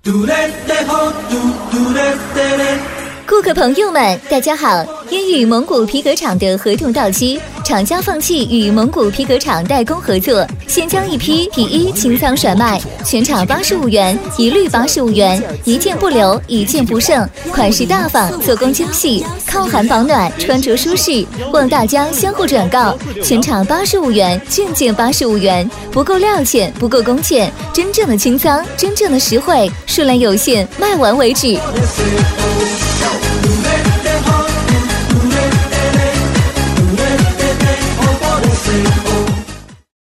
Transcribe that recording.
顾客朋友们，大家好！因与蒙古皮革厂的合同到期，厂家放弃与蒙古皮革厂代工合作，先将一批T1清仓甩卖，全场85元，一律85元，一件不留，一件不剩。款式大方，做工精细，抗寒保暖，穿着舒适，望大家相互转告。全场85元，件件85元，不够料钱，不够工钱，真正的清仓，真正的实惠，数量有限，卖完为止。